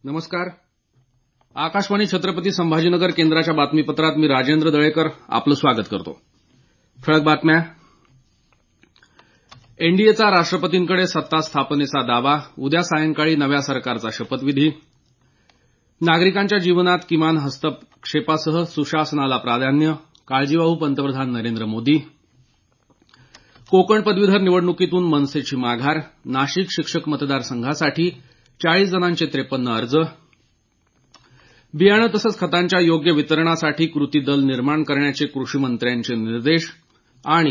नमस्कार. आकाशवाणी छत्रपती संभाजीनगर केंद्राच्या बातमीपत्रात मी राजेंद्र दळेकर आपलं स्वागत करतो. ठळक बातम्या. एनडीएचा राष्ट्रपतींकडे सत्ता स्थापनेचा दावा, उद्या सायंकाळी नव्या सरकारचा शपथविधी. नागरिकांच्या जीवनात किमान हस्तक्षेपासह सुशासनाला प्राधान्य, काळजीवाहू पंतप्रधान नरेंद्र मोदी. कोकण पदवीधर निवडणुकीतून मनसेची माघार, नाशिक शिक्षक मतदारसंघासाठी 40 जणांचे 53 अर्ज. बियाणं तसंच खतांच्या योग्य वितरणासाठी कृती दल निर्माण करण्याचे कृषी मंत्र्यांचे निर्देश. आणि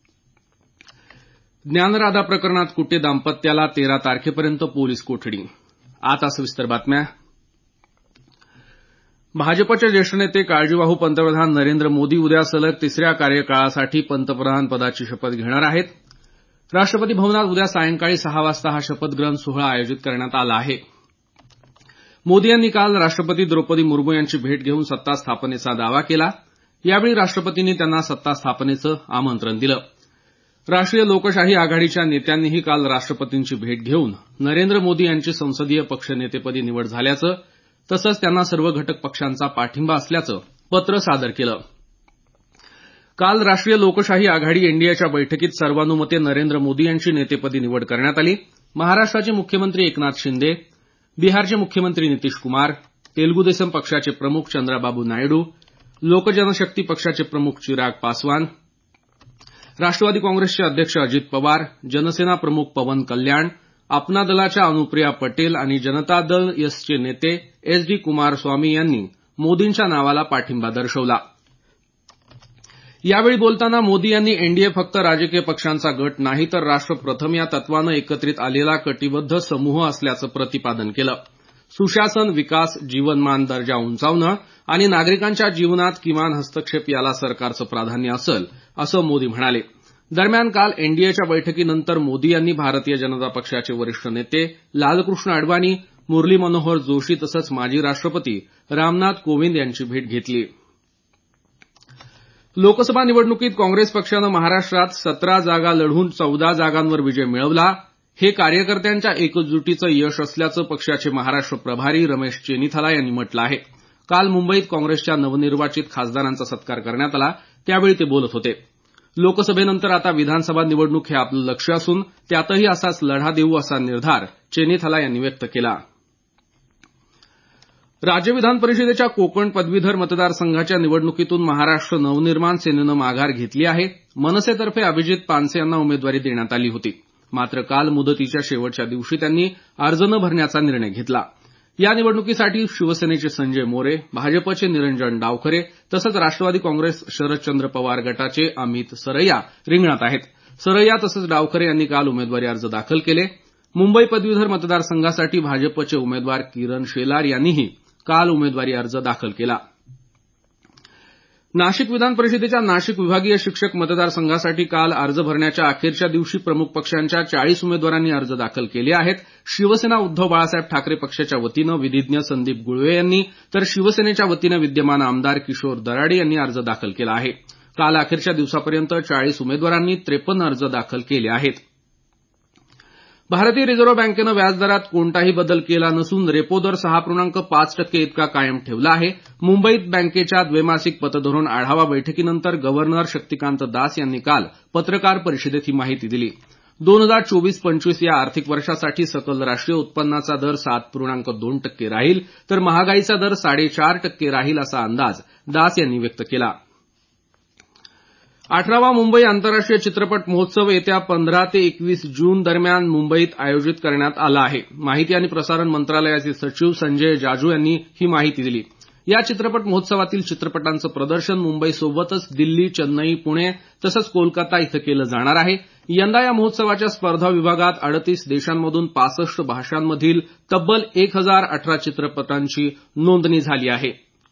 ज्ञानराधा प्रकरणात कुटे दाम्पत्याला 13 तारखेपर्यंत पोलीस कोठडी. आता सविस्तर बातम्या. भाजपचे ज्येष्ठ नेते काळजीवाहू पंतप्रधान नरेंद्र मोदी उद्या सलग तिसऱ्या कार्यकाळासाठी पंतप्रधानपदाची शपथ घेणार आहेत. राष्ट्रपती भवनात उद्या सायंकाळी 6 वाजता हा शपथग्रहण सोहळा आयोजित करण्यात आला आहे. मोदी यांनी काल राष्ट्रपती द्रौपदी मुर्मू यांची भेट घेऊन सत्ता स्थापनेचा दावा केला. यावेळी राष्ट्रपतींनी त्यांना सत्ता स्थापनेचं आमंत्रण दिलं. राष्ट्रीय लोकशाही आघाडीच्या नेत्यांनीही काल राष्ट्रपतींची भेट घेऊन नरेंद्र मोदी यांची संसदीय पक्षनेतेपदी निवड झाल्याचं तसंच त्यांना सर्व घटक पक्षांचा पाठिंबा असल्याचं पत्र सादर केलं. काल राष्ट्रीय लोकशाही आघाडी एनडीएच्या बैठकीत सर्वानुमते नरेंद्र मोदी यांची नेतेपदी निवड करण्यात आली. महाराष्ट्राचे मुख्यमंत्री एकनाथ शिंदे, बिहारचे मुख्यमंत्री नितीश कुमार, तेलुगू देसम पक्षाचे प्रमुख चंद्राबाबू नायडू, लोकजनशक्ती पक्षाचे प्रमुख चिराग पासवान, राष्ट्रवादी काँग्रेसचे अध्यक्ष अजित पवार, जनसेना प्रमुख पवन कल्याण, अपना दलाच्या अनुप्रिया पटेल आणि जनता दल एसचे नेते एस डी कुमारस्वामी यांनी मोदींच्या नावाला पाठिंबा दर्शवला. यावेळी बोलताना मोदी यांनी एनडीए फक्त राजकीय पक्षांचा गट नाही तर राष्ट्र प्रथम या तत्वानं एकत्रित आलेला कटिबद्ध समूह असल्याचं प्रतिपादन केलं. सुशासन, विकास, जीवनमान दर्जा उंचावणं आणि नागरिकांच्या जीवनात किमान हस्तक्षेप याला सरकारचं प्राधान्य असेल, असं मोदी म्हणाले. दरम्यान काल एनडीएच्या बैठकीनंतर मोदी यांनी भारतीय जनता पक्षाचे वरिष्ठ नेते लालकृष्ण अडवाणी, मुरली मनोहर जोशी तसंच माजी राष्ट्रपती रामनाथ कोविंद यांची भेट घेतली. लोकसभा निवडणुकीत काँग्रेस पक्षानं महाराष्ट्रात 17 जागा लढवून 14 जागांवर विजय मिळवला. हे कार्यकर्त्यांच्या एकजुटीचं यश असल्याचं पक्षाचे महाराष्ट्र प्रभारी रमेश चेन्नीथाला यांनी म्हटलं आहे. काल मुंबईत काँग्रेसच्या नवनिर्वाचित खासदारांचा सत्कार करण्यात आला, त्यावेळी ते बोलत होते. लोकसभेनंतर आता विधानसभा निवडणूक हे आपलं लक्ष्य असून त्यातही असाच लढा देऊ असा निर्धार चेन्नीथाला यांनी व्यक्त केला. राज्य विधान परिषदेच्या कोकण पदवीधर मतदारसंघाच्या निवडणुकीतून महाराष्ट्र नवनिर्माण सेनेनं माघार घेतली आहे. मनसेतर्फे अभिजित पानसे यांना उमेदवारी देण्यात आली होती. मात्र काल मुदतीच्या शेवटच्या दिवशी त्यांनी अर्ज न भरण्याचा निर्णय घेतला. या निवडणुकीसाठी शिवसेनेचे संजय मोरे, भाजपचे निरंजन डावखरे तसंच राष्ट्रवादी काँग्रेस शरदचंद्र पवार गटाचे अमित सरैया रिंगणात आहेत. सरैया तसंच डावखरे यांनी काल उमेदवारी अर्ज दाखल केले. मुंबई पदवीधर मतदारसंघासाठी भाजपचे उमेदवार किरण शेलार यांनीही काल उमेदवारी अर्ज दाखल केला. नाशिक विधान परिषदेच्या नाशिक विभागीय शिक्षक मतदारसंघासाठी काल अर्ज भरण्याच्या अखेरच्या दिवशी प्रमुख पक्षांच्या 40 उमेदवारांनी अर्ज दाखल केले आहेत. शिवसेना उद्धव बाळासाहेब ठाकरे पक्षाच्या वतीनं विधिज्ञ संदीप गुळवे यांनी तर शिवसेनेच्या वतीनं विद्यमान आमदार किशोर दराडे यांनी अर्ज दाखल केला आहे. काल अखेरच्या दिवसापर्यंत 40 उमेदवारांनी 53 अर्ज दाखल केले आहेत. भारतीय रिझर्व्ह बँकेनं व्याजदरात कोणताही बदल केला नसून रेपो दर 6.5% इतका कायम ठेवला आहे. मुंबईत बँकेच्या द्वैमासिक पतधोरण आढावा बैठकीनंतर गव्हर्नर शक्तिकांत दास यांनी काल पत्रकार परिषदेत ही माहिती दिली. 2024-25 या आर्थिक वर्षासाठी सकल राष्ट्रीय उत्पन्नाचा दर 7.2% राहील तर महागाईचा दर 4.5% राहील असा अंदाज दास यांनी व्यक्त केला. 18वा मुंबई आंतरराष्ट्रीय चित्रपट महोत्सव येत्या 15 ते 21 जून दरम्यान मुंबईत आयोजित करण्यात आला आहे. माहिती आणि प्रसारण मंत्रालयाचे सचिव संजय जाजू यांनी ही माहिती दिली. या चित्रपट महोत्सवातील चित्रपटांचं प्रदर्शन मुंबईसोबतच दिल्ली, चेन्नई, पुणे तसंच कोलकाता इथं केलं जाणार आहे. यंदा या महोत्सवाच्या स्पर्धा विभागात 38 देशांमधून 65 भाषांमधील तब्बल 1018 चित्रपटांची नोंदणी झाली आहे.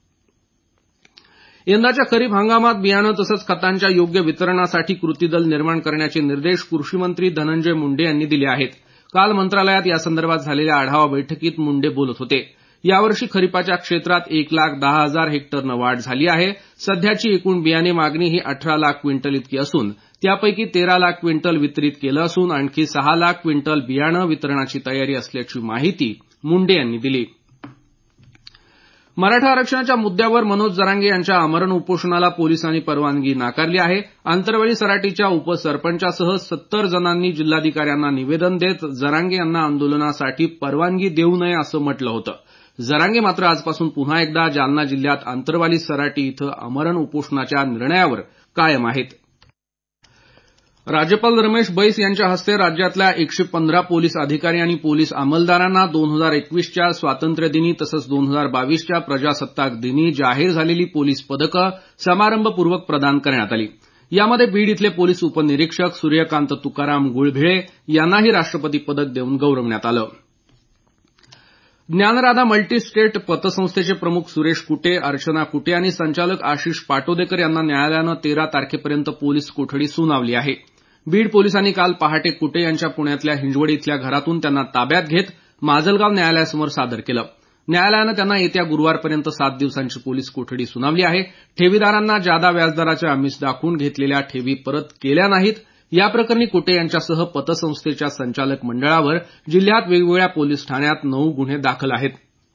यंदाच्या खरीप हंगामात बियाणं तसंच खतांच्या योग्य वितरणासाठी कृती दल निर्माण करण्याचे निर्देश कृषी मंत्री धनंजय मुंडे यांनी दिले आहेत. काल मंत्रालयात यासंदर्भात झालेल्या आढावा बैठकीत मुंडे बोलत होते. यावर्षी खरीपाच्या क्षेत्रात 1,10,000 हेक्टरनं वाढ झाली आहे. सध्याची एकूण बियाणे मागणी ही 18 लाख क्विंटल इतकी असून त्यापैकी 13 लाख क्विंटल वितरित केलं असून आणखी 6 लाख क्विंटल बियाणं वितरणाची तयारी असल्याची माहिती मुंडे यांनी दिली. मराठा आरक्षणाच्या मुद्द्यावर मनोज जरांगे यांच्या आमरण उपोषणाला पोलिसांनी परवानगी नाकारली आहे. आंतरवली सराटीच्या उपसरपंचासह 70 जणांनी जिल्हाधिकाऱ्यांना निवेदन देत जरांगे यांना आंदोलनासाठी परवानगी देऊ नये असं म्हटलं होतं. जरांगे मात्र आजपासून पुन्हा एकदा जालना जिल्ह्यात आंतरवाली सराटी इथं आमरण उपोषणाच्या निर्णयावर कायम आहेत. राज्यपाल रमेश बैस यांच्या हस्ते राज्यातल्या 115 पोलीस अधिकारी आणि पोलीस अंमलदारांना 2021च्या स्वातंत्र्यदिनी तसंच 2022च्या प्रजासत्ताक दिनी जाहीर झालेली पोलीस पदकं समारंभपूर्वक प्रदान करण्यात आली. यामध्ये बीड इथले पोलीस उपनिरीक्षक सूर्यकांत तुकाराम गुळभिळे यांनाही राष्ट्रपती पदक देऊन गौरवण्यात आलं. ज्ञानराधा मल्टीस्टेट पतसंस्थेचे प्रमुख सुरेश कुटे, अर्चना कुटे आणि संचालक आशिष पाटोदेकर यांना न्यायालयानं 13 तारखेपर्यंत पोलीस कोठडी सुनावली आहे. बीड पोलिसांनी काल पहाटे कुटे यांच्या पुण्यातल्या हिंजवडी इथल्या घरातून त्यांना ताब्यात घेत माजलगाव न्यायालयासमोर सादर केलं. न्यायालयानं त्यांना येत्या गुरुवारपर्यंत 7 दिवसांची पोलीस कोठडी सुनावली आहे. ठेवीदारांना जादा व्याजदराचे आमिष दाखवून घेतलेल्या ठेवी परत केल्या नाहीत याप्रकरणी कुटे यांच्यासह पतसंस्थेच्या संचालक मंडळावर जिल्ह्यात वेगवेगळ्या पोलीस ठाण्यात 9 गुन्हे दाखल आहेत.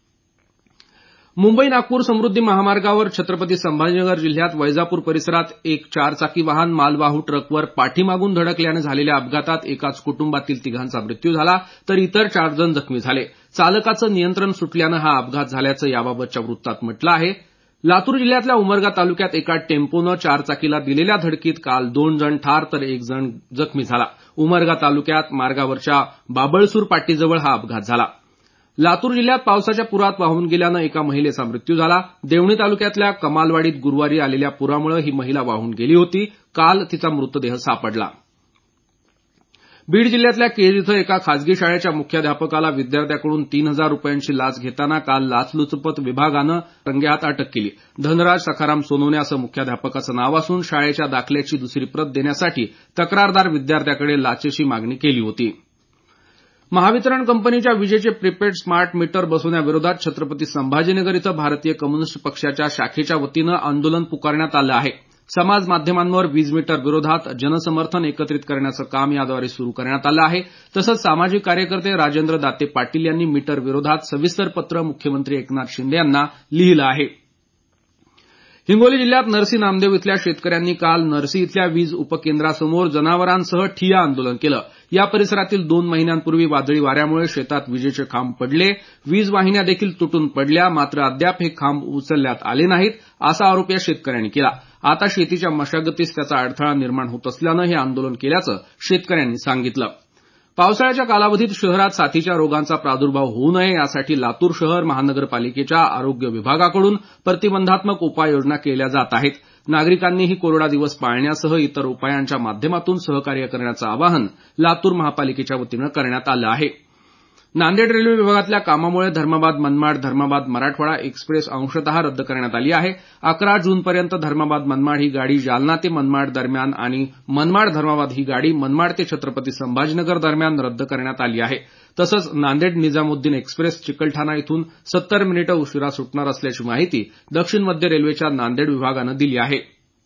मुंबई नागपूर समृद्धी महामार्गावर छत्रपती संभाजीनगर जिल्ह्यात वैजापूर परिसरात एक 4चाकी वाहन मालवाहू ट्रकवर पाठीमागून धडकल्यानं झालेल्या अपघातात एकाच कुटुंबातील 3घांचा मृत्यू झाला तर इतर 4 जण जखमी झाले. चालकाचं नियंत्रण सुटल्यानं हा अपघात झाल्याचं याबाबतच्या वृत्तात म्हटलं आहे. लातूर जिल्ह्यातल्या उमरगा तालुक्यात एका टेम्पोनं 4चाकीला दिलेल्या धडकीत काल 2 जण ठार तर 1 जण जखमी झाला. उमरगा तालुक्यात मार्गावरच्या बाबळसूर पाटीजवळ हा अपघात झाला. लातूर जिल्ह्यात पावसाच्या पुरात वाहून गेल्यानं एका महिलेचा मृत्यू झाला. देवणी तालुक्यातल्या कमालवाडीत गुरुवारी आलेल्या पुरामुळे ही महिला वाहून गेली होती. काल तिचा मृतदेह सापडला. बीड जिल्ह्यातल्या केज इथं एका खासगी शाळेच्या मुख्याध्यापकाला विद्यार्थ्याकडून 3,000 रुपयांची लाच घेताना काल लाचलुचपत विभागानं रंगेहात अटक केली. धनराज सखाराम सोनवणे असं मुख्याध्यापकाचं नाव असून शाळेच्या दाखल्याची दुसरी प्रत देण्यासाठी तक्रारदार विद्यार्थ्याकडे लाचेची मागणी केली होती. महावितरण कंपनीच्या विजेचे प्रीपेड स्मार्ट मीटर बसवण्याविरोधात छत्रपती संभाजीनगर इथं भारतीय कम्युनिस्ट पक्षाच्या शाखेच्या वतीनं आंदोलन पुकारण्यात आलं आहे. समाज माध्यमांवर वीज मीटर विरोधात जनसमर्थन एकत्रित करण्याचं काम याद्वारे सुरू करण्यात आलं आहे. तसंच सामाजिक कार्यकर्ते राजेंद्र दाते पाटील यांनी मीटर विरोधात सविस्तर पत्र मुख्यमंत्री एकनाथ शिंदे यांना लिहिलं आहे. हिंगोली जिल्ह्यात नरसी नामदेव इथल्या शेतकऱ्यांनी काल नरसी इथल्या वीज उपकेंद्रासमोर जनावरांसह ठिय्या आंदोलन केलं. या परिसरातील 2 महिन्यांपूर्वी वादळी वाऱ्यामुळे शेतात विजेचे खांब पडले, वीज वाहिन्या देखील तुटून पडल्या, मात्र अद्याप हे खांब उचलण्यात आले नाहीत असा आरोप या शेतकऱ्यांनी केला. आता शेतीच्या मशागतीस त्याचा अडथळा निर्माण होत असल्यानं हे आंदोलन केल्याचं शेतकऱ्यांनी सांगितलं. पावसाळ्याच्या कालावधीत शहरात साथीच्या रोगांचा प्रादुर्भाव होऊ नये यासाठी लातूर शहर महानगरपालिकेच्या आरोग्य विभागाकडून प्रतिबंधात्मक उपाययोजना केल्या जात आहेत. नागरिकांनीही कोरडा दिवस पाळण्यासह इतर उपायांच्या माध्यमातून सहकार्य करण्याचं आवाहन लातूर महापालिकेच्या वतीनं करण्यात आलं आहे. नांदेड रेल्वे विभागातल्या कामामुळे धर्माबाद मनमाड धर्माबाद मराठवाडा एक्सप्रेस अंशतः रद्द करण्यात आली आहे. 11 जूनपर्यंत धर्माबाद मनमाड ही गाडी जालना ते मनमाड दरम्यान आणि मनमाड धर्माबाद ही गाडी मनमाड ते छत्रपती संभाजीनगर दरम्यान रद्द करण्यात आली आहे. तसंच नांदेड निजामुद्दीन एक्सप्रेस चिकलठाणा इथून 70 मिनिटं उशिरा सुटणार असल्याची माहिती दक्षिण मध्य रेल्वेच्या नांदेड विभागानं दिली आहे.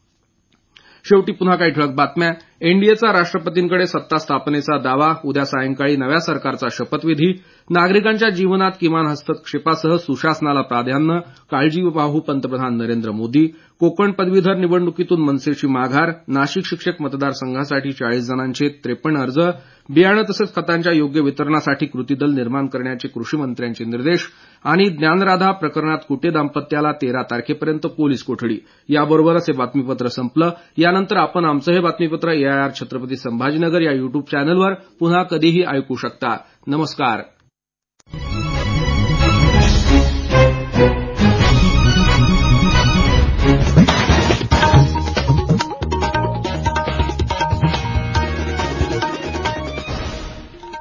शेवटी पुन्हा काही ठळक बातम्या. एनडीएचा राष्ट्रपतींकडे सत्ता स्थापनेचा दावा, उद्या सायंकाळी नव्या सरकारचा शपथविधी, नागरिकांच्या जीवनात किमान हस्तक्षेपासह सुशासनाला प्राधान्य, काळजीवाहू पंतप्रधान नरेंद्र मोदी, कोकण पदवीधर निवडणुकीतून मनसेची माघार, नाशिक शिक्षक मतदारसंघासाठी 40 जणांचे 53 अर्ज, बियाणं तसंच खतांच्या योग्य वितरणासाठी कृती दल निर्माण करण्याचे कृषीमंत्र्यांचे निर्देश आणि ज्ञानराधा प्रकरणात कुटे दाम्पत्याला 13 तारखेपर्यंत पोलीस कोठडी. याबरोबरच हे बातमीपत्र संपलं. यानंतर आपण आमचं हे बातमीपत्र AIR छत्रपती संभाजीनगर या युट्यूब चॅनलवर पुन्हा कधीही ऐकू शकता. नमस्कार.